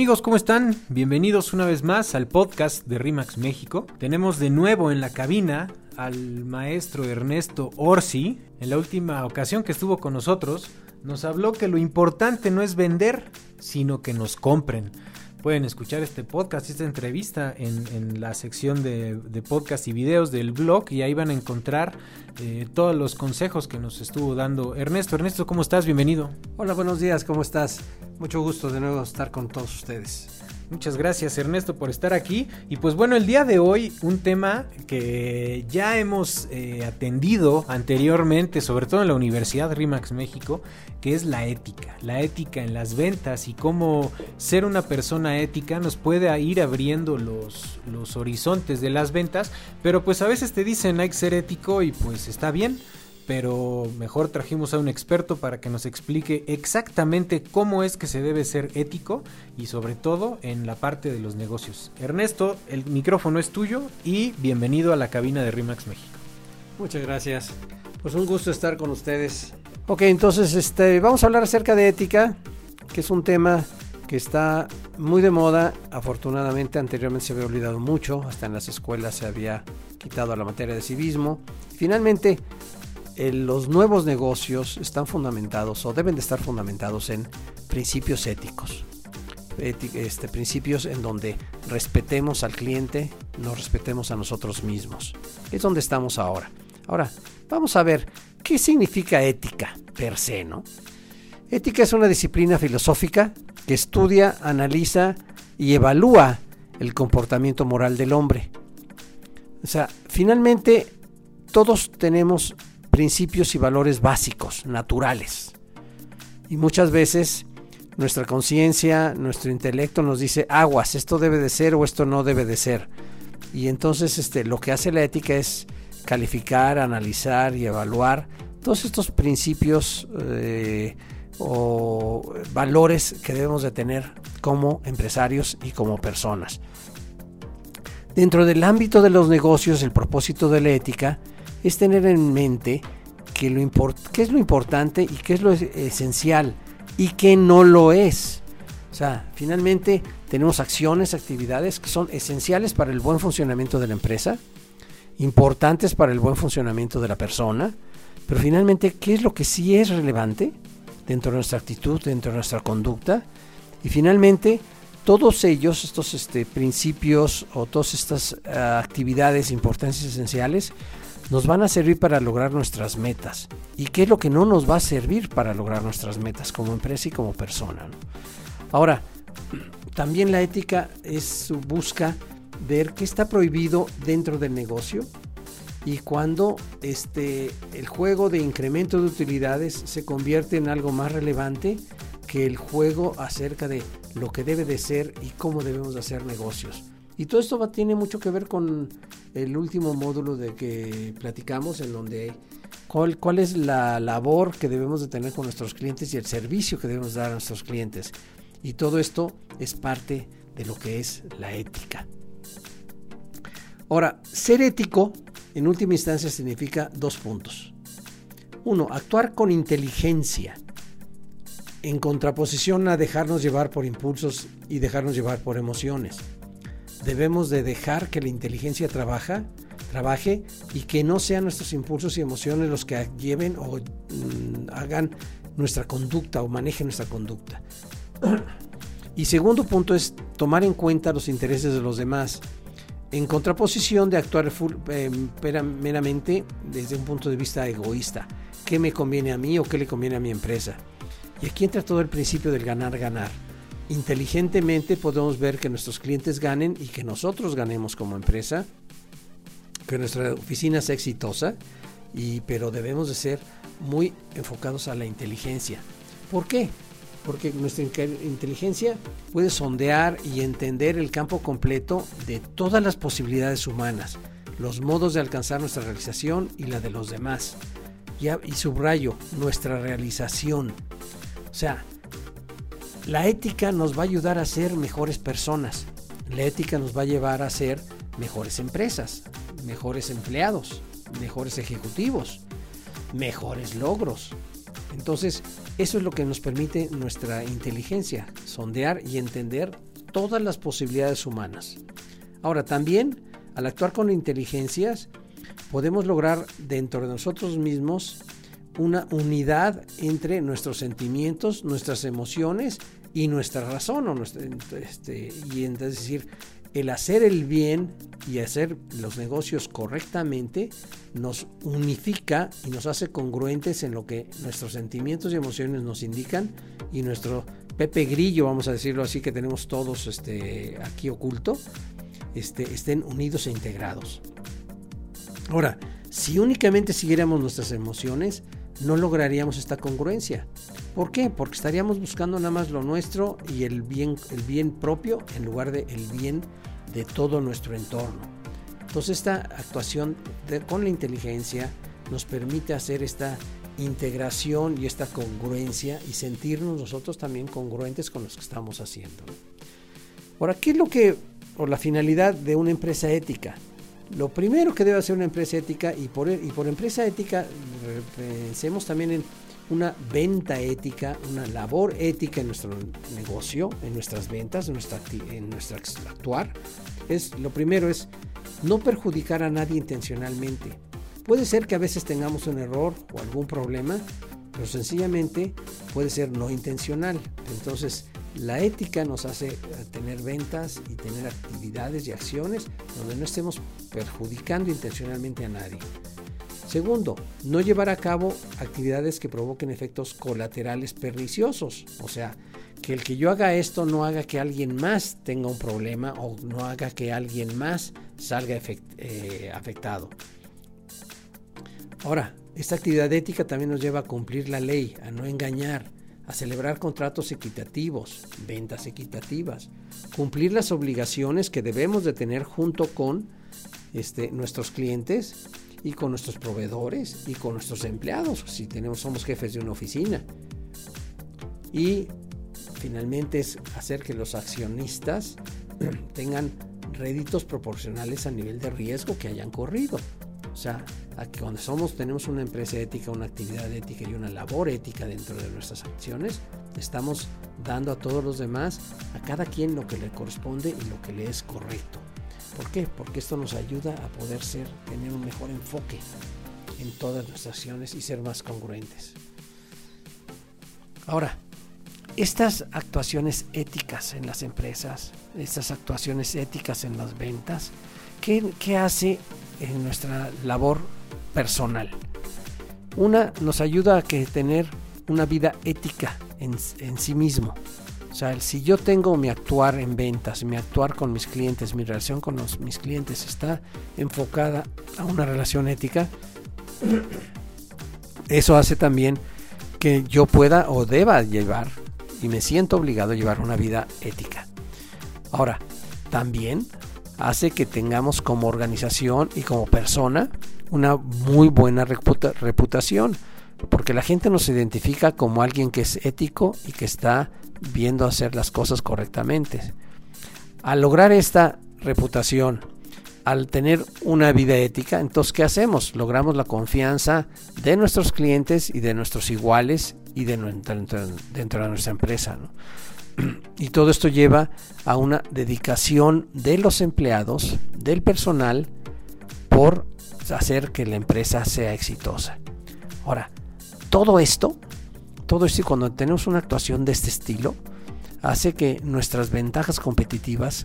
amigos, ¿cómo están? Bienvenidos una vez más al podcast de RE/MAX México. Tenemos de nuevo en la cabina al maestro Ernesto Orsi. En la última ocasión que estuvo con nosotros, nos habló que lo importante no es vender, sino que nos compren. Pueden escuchar este podcast, esta entrevista en la sección de podcast y videos del blog, y ahí van a encontrar todos los consejos que nos estuvo dando Ernesto. Ernesto, ¿cómo estás? Bienvenido. Hola, buenos días, ¿cómo estás? Mucho gusto de nuevo estar con todos ustedes. Muchas gracias, Ernesto, por estar aquí. Y pues bueno, el día de hoy un tema que ya hemos atendido anteriormente, sobre todo en la Universidad RE/MAX México, que es la ética en las ventas, y cómo ser una persona ética nos puede ir abriendo los horizontes de las ventas. Pero pues a veces te dicen hay que ser ético y pues está bien, pero mejor trajimos a un experto para que nos explique exactamente cómo es que se debe ser ético, y sobre todo en la parte de los negocios. Ernesto, el micrófono es tuyo y bienvenido a la cabina de RE/MAX México. Muchas gracias, pues un gusto estar con ustedes. Ok, entonces vamos a hablar acerca de ética, que es un tema que está muy de moda. Afortunadamente anteriormente se había olvidado mucho, hasta en las escuelas se había quitado la materia de civismo. Finalmente los nuevos negocios están fundamentados o deben de estar fundamentados en principios éticos, principios en donde respetemos al cliente, nos respetemos a nosotros mismos. Es donde estamos ahora. Ahora, vamos a ver qué significa ética per se, ¿no? Ética es una disciplina filosófica que estudia, analiza y evalúa el comportamiento moral del hombre. O sea, finalmente todos tenemos principios y valores básicos, naturales. Y muchas veces nuestra conciencia, nuestro intelecto nos dice, aguas, esto debe de ser o esto no debe de ser. Y entonces lo que hace la ética es calificar, analizar y evaluar todos estos principios o valores que debemos de tener como empresarios y como personas. Dentro del ámbito de los negocios, el propósito de la ética es tener en mente qué es lo importante y qué es lo esencial y qué no lo es. O sea, finalmente tenemos acciones, actividades que son esenciales para el buen funcionamiento de la empresa, importantes para el buen funcionamiento de la persona, pero finalmente, ¿qué es lo que sí es relevante dentro de nuestra actitud, dentro de nuestra conducta? Y finalmente, todos ellos, estos principios o todas estas actividades importantes y esenciales, nos van a servir para lograr nuestras metas. ¿Y qué es lo que no nos va a servir para lograr nuestras metas como empresa y como persona, ¿no? Ahora, también la ética busca ver qué está prohibido dentro del negocio, y cuando el juego de incremento de utilidades se convierte en algo más relevante que el juego acerca de lo que debe de ser y cómo debemos de hacer negocios. Y todo esto tiene mucho que ver con el último módulo de que platicamos, en donde cuál es la labor que debemos de tener con nuestros clientes y el servicio que debemos dar a nuestros clientes. Y todo esto es parte de lo que es la ética. Ahora, ser ético en última instancia significa 2 puntos. 1, actuar con inteligencia, en contraposición a dejarnos llevar por impulsos y dejarnos llevar por emociones. Debemos de dejar que la inteligencia trabaje y que no sean nuestros impulsos y emociones los que lleven o hagan nuestra conducta o manejen nuestra conducta. Y segundo punto es tomar en cuenta los intereses de los demás, en contraposición de actuar meramente desde un punto de vista egoísta. ¿Qué me conviene a mí o qué le conviene a mi empresa? Y aquí entra todo el principio del ganar-ganar. Inteligentemente podemos ver que nuestros clientes ganen y que nosotros ganemos como empresa, que nuestra oficina sea exitosa, pero debemos de ser muy enfocados a la inteligencia. ¿Por qué? Porque nuestra inteligencia puede sondear y entender el campo completo de todas las posibilidades humanas, los modos de alcanzar nuestra realización y la de los demás. Y subrayo, nuestra realización. O sea, la ética nos va a ayudar a ser mejores personas. La ética nos va a llevar a ser mejores empresas, mejores empleados, mejores ejecutivos, mejores logros. Entonces, eso es lo que nos permite nuestra inteligencia, sondear y entender todas las posibilidades humanas. Ahora, también, al actuar con inteligencias, podemos lograr dentro de nosotros mismos una unidad entre nuestros sentimientos, nuestras emociones y nuestra razón, y es decir, el hacer el bien y hacer los negocios correctamente nos unifica y nos hace congruentes en lo que nuestros sentimientos y emociones nos indican, y nuestro Pepe Grillo, vamos a decirlo así, que tenemos todos aquí oculto, estén unidos e integrados. Ahora, si únicamente siguiéramos nuestras emociones, no lograríamos esta congruencia. ¿Por qué? Porque estaríamos buscando nada más lo nuestro y el bien propio en lugar de el bien de todo nuestro entorno. Entonces, esta actuación con la inteligencia nos permite hacer esta integración y esta congruencia y sentirnos nosotros también congruentes con lo que estamos haciendo. Ahora, ¿qué es la finalidad de una empresa ética? Lo primero que debe hacer una empresa ética, y por empresa ética pensemos también en una venta ética, una labor ética en nuestro negocio, en nuestras ventas, en nuestro actuar. Lo primero es no perjudicar a nadie intencionalmente. Puede ser que a veces tengamos un error o algún problema, pero sencillamente puede ser no intencional. Entonces, la ética nos hace tener ventas y tener actividades y acciones donde no estemos perjudicando intencionalmente a nadie. Segundo, no llevar a cabo actividades que provoquen efectos colaterales perniciosos. O sea, que el que yo haga esto no haga que alguien más tenga un problema o no haga que alguien más salga afectado. Ahora, esta actividad ética también nos lleva a cumplir la ley, a no engañar, a celebrar contratos equitativos, ventas equitativas, cumplir las obligaciones que debemos de tener junto con nuestros clientes y con nuestros proveedores y con nuestros empleados, si somos jefes de una oficina. Y finalmente es hacer que los accionistas tengan réditos proporcionales al nivel de riesgo que hayan corrido. O sea, aquí cuando tenemos una empresa ética, una actividad ética y una labor ética dentro de nuestras acciones, estamos dando a todos los demás, a cada quien lo que le corresponde y lo que le es correcto. ¿Por qué? Porque esto nos ayuda a poder tener un mejor enfoque en todas nuestras acciones y ser más congruentes. Ahora, estas actuaciones éticas en las empresas, estas actuaciones éticas en las ventas, ¿qué hace en nuestra labor personal? Una, nos ayuda a tener una vida ética en sí mismo. O sea, si yo tengo mi actuar en ventas, mi actuar con mis clientes, mi relación con mis clientes está enfocada a una relación ética, eso hace también que yo pueda o deba llevar, y me siento obligado a llevar una vida ética. Ahora, también hace que tengamos como organización y como persona una muy buena reputación, porque la gente nos identifica como alguien que es ético y que está viendo hacer las cosas correctamente. Al lograr esta reputación, al tener una vida ética, entonces ¿qué hacemos? Logramos la confianza de nuestros clientes y de nuestros iguales y dentro de nuestra empresa, ¿no? Y todo esto lleva a una dedicación de los empleados, del personal, por hacer que la empresa sea exitosa. Ahora, todo esto y cuando tenemos una actuación de este estilo, hace que nuestras ventajas competitivas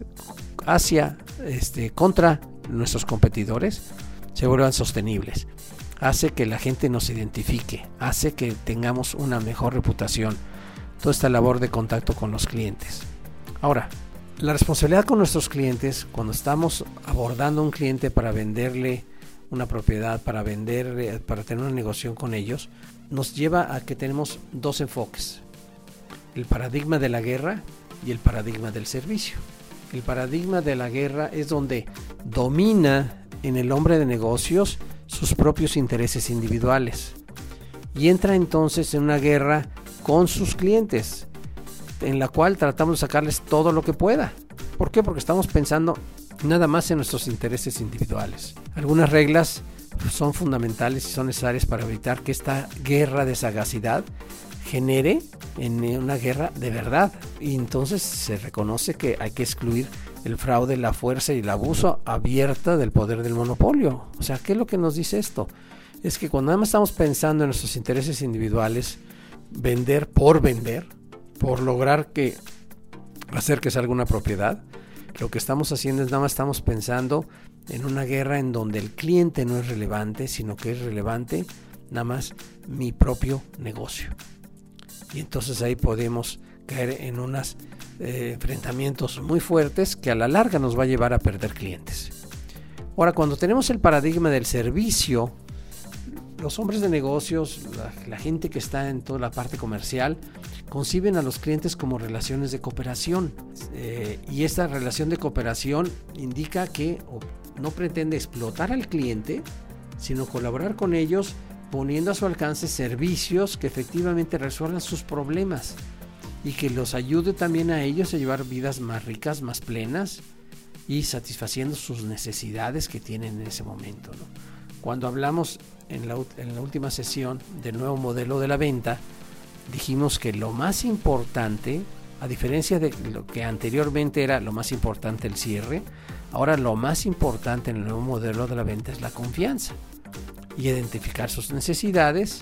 contra nuestros competidores se vuelvan sostenibles. Hace que la gente nos identifique, hace que tengamos una mejor reputación. Toda esta labor de contacto con los clientes. Ahora, la responsabilidad con nuestros clientes, cuando estamos abordando a un cliente para venderle una propiedad, para tener una negociación con ellos, nos lleva a que tenemos dos enfoques: el paradigma de la guerra y el paradigma del servicio. El paradigma de la guerra es donde domina en el hombre de negocios sus propios intereses individuales y entra entonces en una guerra con sus clientes, en la cual tratamos de sacarles todo lo que pueda. ¿Por qué? Porque estamos pensando nada más en nuestros intereses individuales. Algunas reglas son fundamentales y son necesarias para evitar que esta guerra de sagacidad genere en una guerra de verdad. Y entonces se reconoce que hay que excluir el fraude, la fuerza y el abuso abierta del poder del monopolio. O sea, ¿qué es lo que nos dice esto? Es que cuando nada más estamos pensando en nuestros intereses individuales, vender, por lograr hacer que salga una propiedad, lo que estamos haciendo es nada más estamos pensando en una guerra en donde el cliente no es relevante, sino que es relevante nada más mi propio negocio. Y entonces ahí podemos caer en unos enfrentamientos muy fuertes que a la larga nos va a llevar a perder clientes. Ahora, cuando tenemos el paradigma del servicio, los hombres de negocios, la gente que está en toda la parte comercial, conciben a los clientes como relaciones de cooperación. Y esta relación de cooperación indica que no pretende explotar al cliente, sino colaborar con ellos, poniendo a su alcance servicios que efectivamente resuelvan sus problemas y que los ayude también a ellos a llevar vidas más ricas, más plenas y satisfaciendo sus necesidades que tienen en ese momento, ¿no? Cuando hablamos en la última sesión del nuevo modelo de la venta, dijimos que lo más importante, a diferencia de lo que anteriormente era lo más importante el cierre, ahora lo más importante en el nuevo modelo de la venta es la confianza y identificar sus necesidades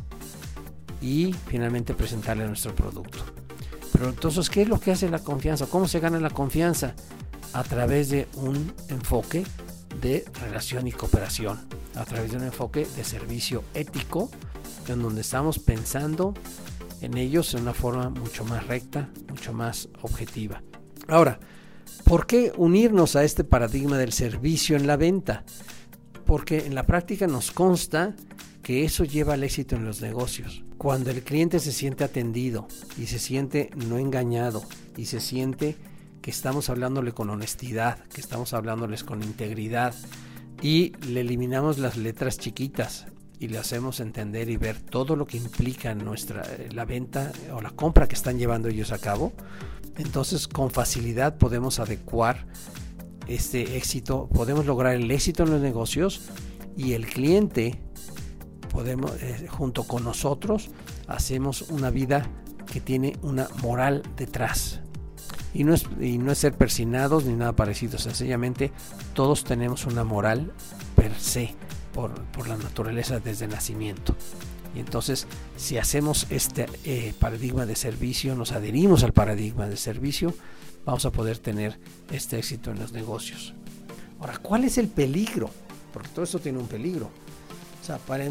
y finalmente presentarle nuestro producto. Pero entonces, ¿qué es lo que hace la confianza? ¿Cómo se gana la confianza? A través de un enfoque de relación y cooperación, a través de un enfoque de servicio ético, en donde estamos pensando en ellos de una forma mucho más recta, mucho más objetiva. Ahora, ¿por qué unirnos a este paradigma del servicio en la venta? Porque en la práctica nos consta que eso lleva al éxito en los negocios. Cuando el cliente se siente atendido y se siente no engañado y se siente que estamos hablándole con honestidad, que estamos hablándoles con integridad y le eliminamos las letras chiquitas y le hacemos entender y ver todo lo que implica la venta o la compra que están llevando ellos a cabo, entonces con facilidad podemos adecuar este éxito, podemos lograr el éxito en los negocios y el cliente podemos, junto con nosotros, hacemos una vida que tiene una moral detrás. Y no es ser persinados ni nada parecido, sencillamente todos tenemos una moral per se, por la naturaleza desde el nacimiento. Y entonces, si hacemos este paradigma de servicio, nos adherimos al paradigma de servicio, vamos a poder tener este éxito en los negocios. Ahora, ¿cuál es el peligro? Porque todo esto tiene un peligro. O sea, para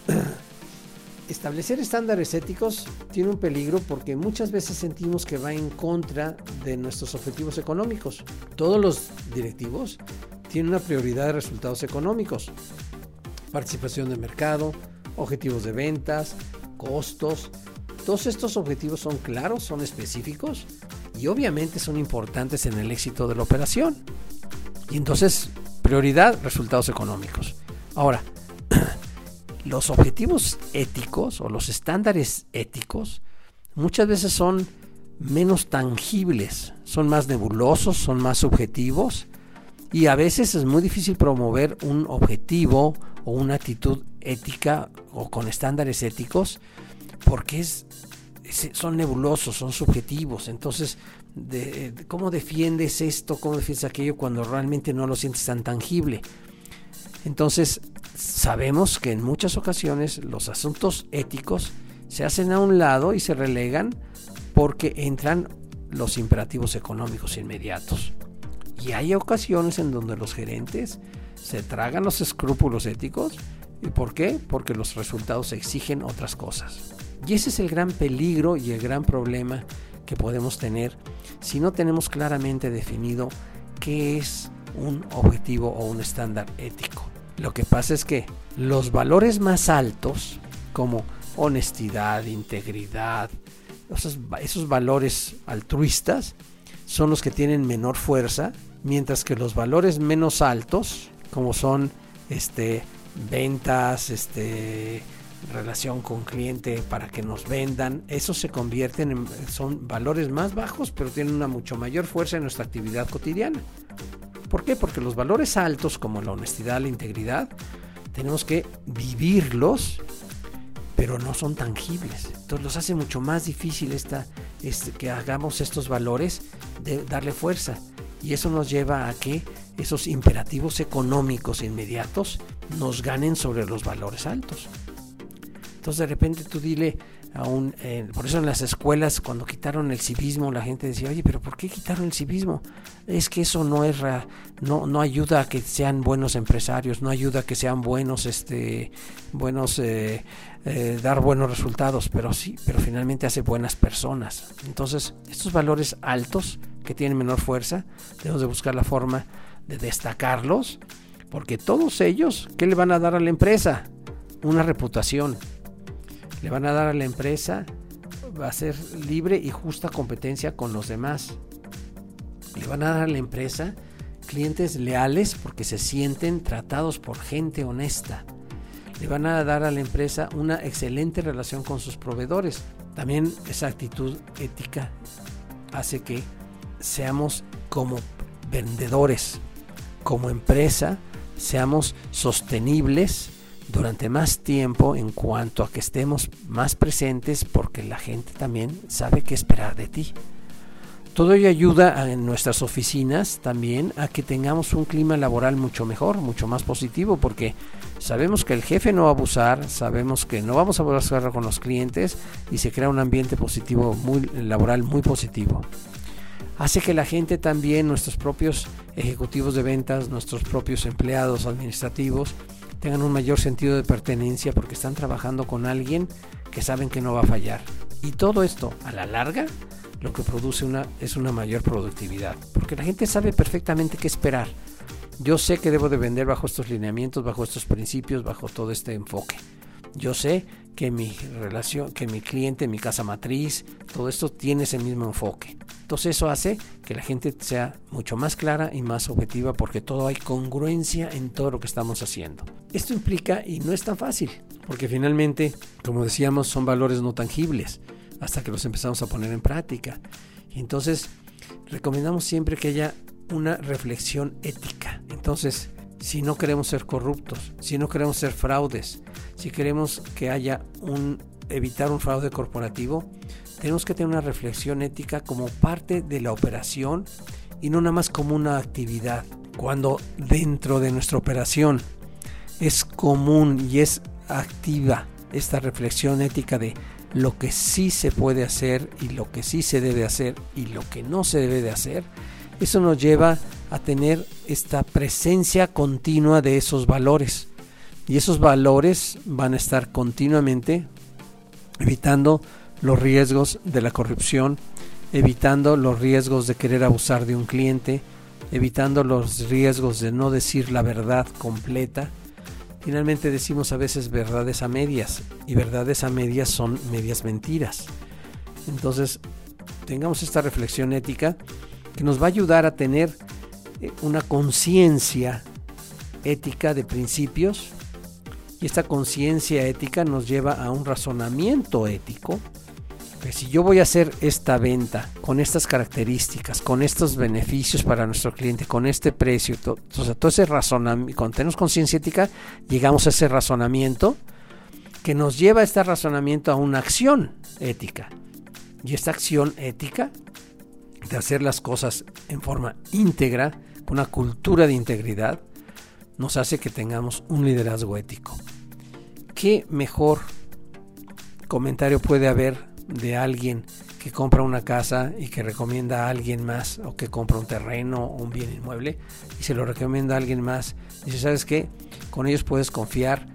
establecer estándares éticos tiene un peligro porque muchas veces sentimos que va en contra de nuestros objetivos económicos. Todos los directivos tienen una prioridad de resultados económicos, participación de mercado, objetivos de ventas, costos. Todos estos objetivos son claros, son específicos y obviamente son importantes en el éxito de la operación. Y entonces, prioridad, resultados económicos. Ahora, los objetivos éticos o los estándares éticos muchas veces son menos tangibles, son más nebulosos, son más subjetivos y a veces es muy difícil promover un objetivo o una actitud ética o con estándares éticos porque son nebulosos, son subjetivos. Entonces, ¿cómo defiendes esto? ¿Cómo defiendes aquello cuando realmente no lo sientes tan tangible? Entonces, sabemos que en muchas ocasiones los asuntos éticos se hacen a un lado y se relegan porque entran los imperativos económicos inmediatos. Y hay ocasiones en donde los gerentes se tragan los escrúpulos éticos. ¿Y por qué? Porque los resultados exigen otras cosas. Y ese es el gran peligro y el gran problema que podemos tener si no tenemos claramente definido qué es un objetivo o un estándar ético. Lo que pasa es que los valores más altos, como honestidad, integridad, esos valores altruistas, son los que tienen menor fuerza, mientras que los valores menos altos, como son ventas, relación con cliente para que nos vendan, esos se convierten son valores más bajos, pero tienen una mucho mayor fuerza en nuestra actividad cotidiana. ¿Por qué? Porque los valores altos como la honestidad, la integridad, tenemos que vivirlos pero no son tangibles. Entonces los hace mucho más difícil que hagamos estos valores, de darle fuerza. Y eso nos lleva a que esos imperativos económicos inmediatos nos ganen sobre los valores altos. Entonces de repente tú dile por eso en las escuelas, cuando quitaron el civismo, la gente decía, oye, pero ¿por qué quitaron el civismo? Es que eso no ayuda a que sean buenos empresarios, no ayuda a que sean dar buenos resultados, pero finalmente hace buenas personas. Entonces, estos valores altos que tienen menor fuerza, debemos de buscar la forma de destacarlos, porque todos ellos, ¿qué le van a dar a la empresa? Una reputación. Le van a dar a la empresa, va a ser libre y justa competencia con los demás. Le van a dar a la empresa clientes leales porque se sienten tratados por gente honesta. Le van a dar a la empresa una excelente relación con sus proveedores. También esa actitud ética hace que seamos como vendedores, como empresa, seamos sostenibles durante más tiempo en cuanto a que estemos más presentes, porque la gente también sabe qué esperar de ti. Todo ello ayuda en nuestras oficinas también a que tengamos un clima laboral mucho mejor, mucho más positivo, porque sabemos que el jefe no va a abusar, sabemos que no vamos a abusar con los clientes y se crea un ambiente positivo, laboral muy positivo. Hace que la gente también, nuestros propios ejecutivos de ventas, nuestros propios empleados administrativos, tengan un mayor sentido de pertenencia porque están trabajando con alguien que saben que no va a fallar. Y todo esto, a la larga, lo que produce es una mayor productividad, porque la gente sabe perfectamente qué esperar. Yo sé que debo de vender bajo estos lineamientos, bajo estos principios, bajo todo este enfoque. Yo sé que mi relación, que mi cliente, mi casa matriz, todo esto tiene ese mismo enfoque. Entonces eso hace que la gente sea mucho más clara y más objetiva, porque todo hay congruencia en todo lo que estamos haciendo. Esto implica, y no es tan fácil, porque finalmente, como decíamos, son valores no tangibles hasta que los empezamos a poner en práctica. Y entonces recomendamos siempre que haya una reflexión ética. Entonces, si no queremos ser corruptos, si no queremos ser fraudes, si queremos que haya evitar un fraude corporativo, tenemos que tener una reflexión ética como parte de la operación y no nada más como una actividad. Cuando dentro de nuestra operación es común y es activa esta reflexión ética de lo que sí se puede hacer y lo que sí se debe hacer y lo que no se debe de hacer, eso nos lleva a tener esta presencia continua de esos valores. Y esos valores van a estar continuamente evitando los riesgos de la corrupción, evitando los riesgos de querer abusar de un cliente, evitando los riesgos de no decir la verdad completa. Finalmente decimos a veces verdades a medias, y verdades a medias son medias mentiras. Entonces, tengamos esta reflexión ética que nos va a ayudar a tener una conciencia ética de principios, y esta conciencia ética nos lleva a un razonamiento ético. Que si yo voy a hacer esta venta con estas características, con estos beneficios para nuestro cliente, con este precio, todo ese razonamiento, cuando tenemos conciencia ética, llegamos a ese razonamiento que nos lleva a este razonamiento a una acción ética. Y esta acción ética de hacer las cosas en forma íntegra, con una cultura de integridad, nos hace que tengamos un liderazgo ético. ¿Qué mejor comentario puede haber de alguien que compra una casa y que recomienda a alguien más, o que compra un terreno o un bien inmueble y se lo recomienda a alguien más? Dice, ¿sabes qué? Con ellos puedes confiar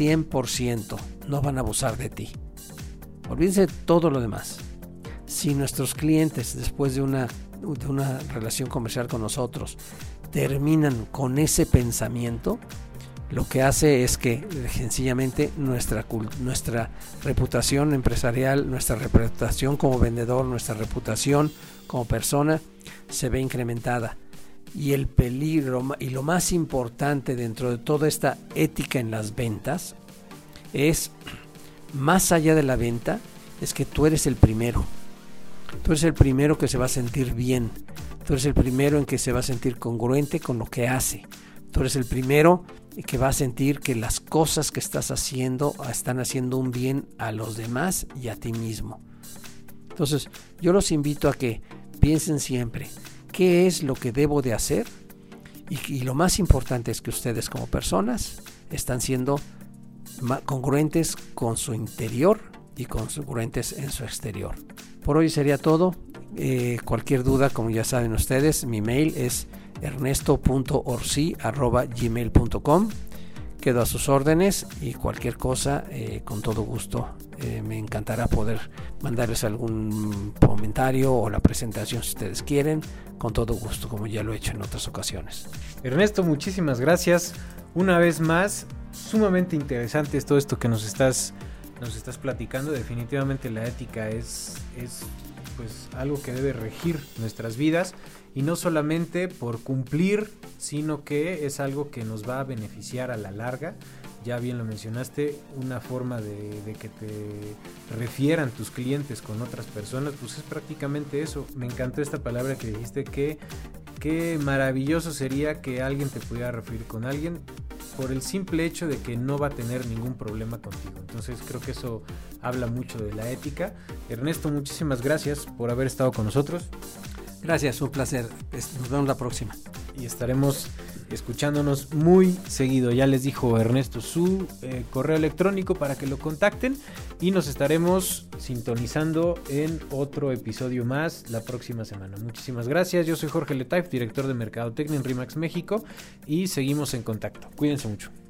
100%, no van a abusar de ti. Olvídense de todo lo demás. Si nuestros clientes, después de una relación comercial con nosotros, terminan con ese pensamiento, lo que hace es que sencillamente nuestra reputación empresarial, nuestra reputación como vendedor, nuestra reputación como persona se ve incrementada. Y el peligro y lo más importante dentro de toda esta ética en las ventas es, más allá de la venta, es que tú eres el primero. Tú eres el primero que se va a sentir bien. Tú eres el primero en que se va a sentir congruente con lo que hace. Tú eres el primero que va a sentir que las cosas que estás haciendo están haciendo un bien a los demás y a ti mismo. Entonces, yo los invito a que piensen siempre, ¿qué es lo que debo de hacer? Y lo más importante es que ustedes como personas están siendo congruentes con su interior y congruentes en su exterior. Por hoy sería todo. Cualquier duda, como ya saben ustedes, mi mail es ernesto.orsi@gmail.com. Quedo a sus órdenes y cualquier cosa, con todo gusto. Me encantará poder mandarles algún comentario o la presentación si ustedes quieren, con todo gusto, como ya lo he hecho en otras ocasiones. Ernesto, muchísimas gracias. Una vez más, sumamente interesante todo esto que nos estás platicando. Definitivamente la ética es pues algo que debe regir nuestras vidas, y no solamente por cumplir, sino que es algo que nos va a beneficiar a la larga. Ya bien lo mencionaste, una forma de que te refieran tus clientes con otras personas, pues es prácticamente eso. Me encantó esta palabra que dijiste, que qué maravilloso sería que alguien te pudiera referir con alguien por el simple hecho de que no va a tener ningún problema contigo. Entonces creo que eso habla mucho de la ética. Ernesto, muchísimas gracias por haber estado con nosotros. Gracias, un placer. Nos vemos la próxima. Y estaremos escuchándonos muy seguido. Ya les dijo Ernesto su correo electrónico para que lo contacten, y nos estaremos sintonizando en otro episodio más la próxima semana. Muchísimas gracias. Yo soy Jorge Letaif, director de Mercadotecnia en RE/MAX México, y seguimos en contacto. Cuídense mucho.